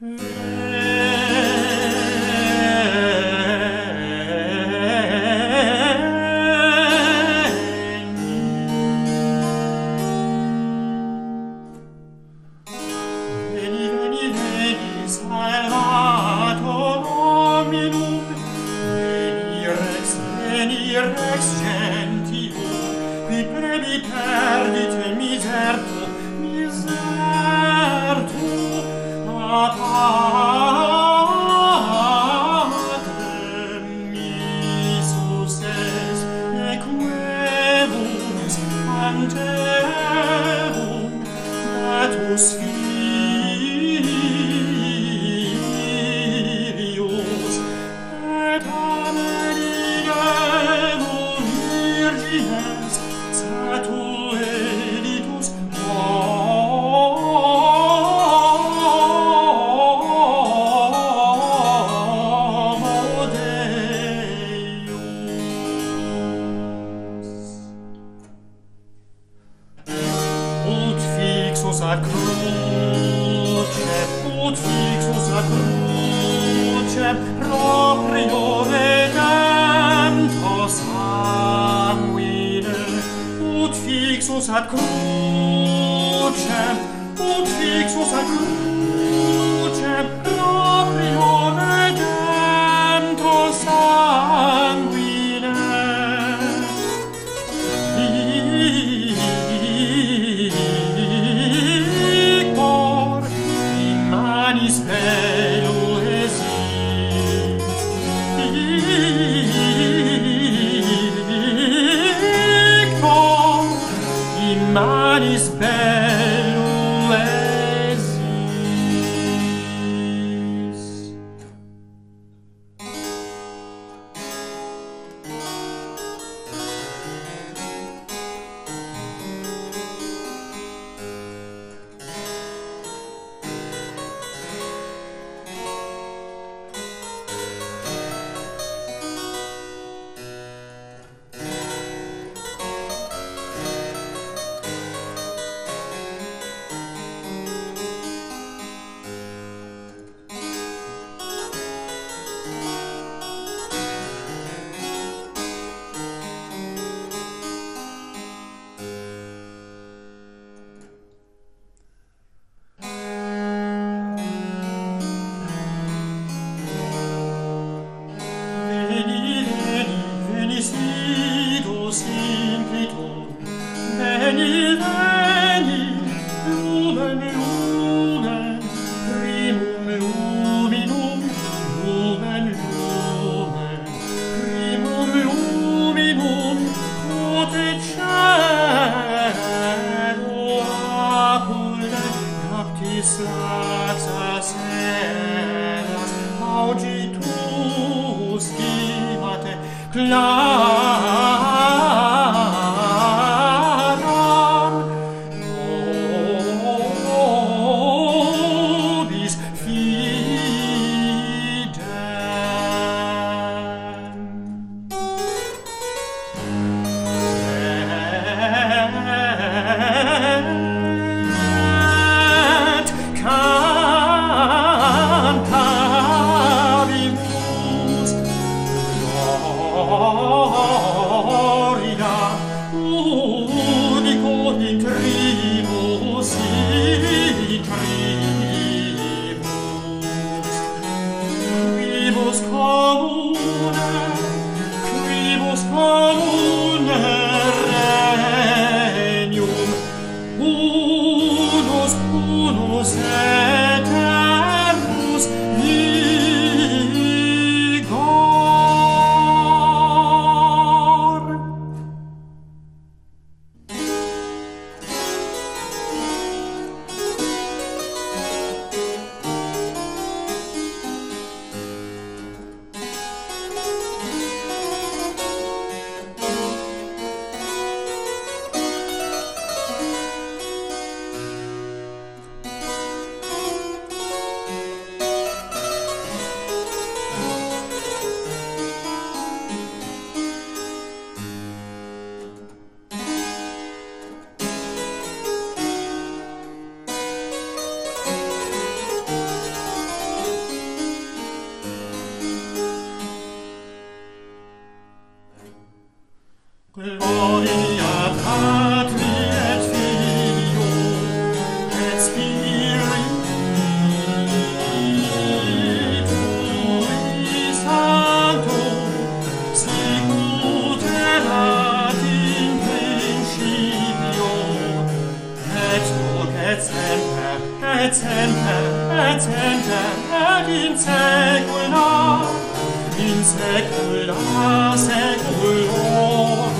Rex gentium, qui previ perdite miserto, a patrem missus es, equevus antevum, datus filius, et amerigevum virgines, statuelitus homo Deus. Ut fixus ad crucem, ut fixus ad crucem, proprio redempto sanguine, ut fixus ad crucem, ut fixus ad crucem, proprio redempto sanguine. Victor in manis velo esit, Victor in manis velo esit. Veni, spiritus implitum, veni, lumen, primum luminum, primum luminum, quote cielo apule, captis laxas eras, auditus stimate, claram, nobis fidem. Et cantabimus gloria unico in tribus, quibus comune regnum, unus eternus vigor. et in saecula, saecula.